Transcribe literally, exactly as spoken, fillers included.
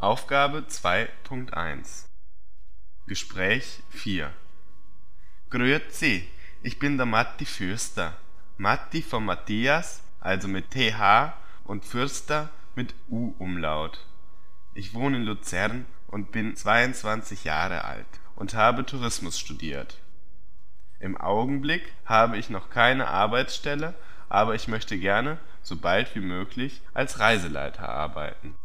Aufgabe zwei Punkt eins Gespräch vier Grüezi, ich bin der Matti Fürster. Matti von Matthias, also mit T H, und Fürster mit U-Umlaut. Ich wohne in Luzern und bin zweiundzwanzig Jahre alt und habe Tourismus studiert. Im Augenblick habe ich noch keine Arbeitsstelle, aber ich möchte gerne, so bald wie möglich, als Reiseleiter arbeiten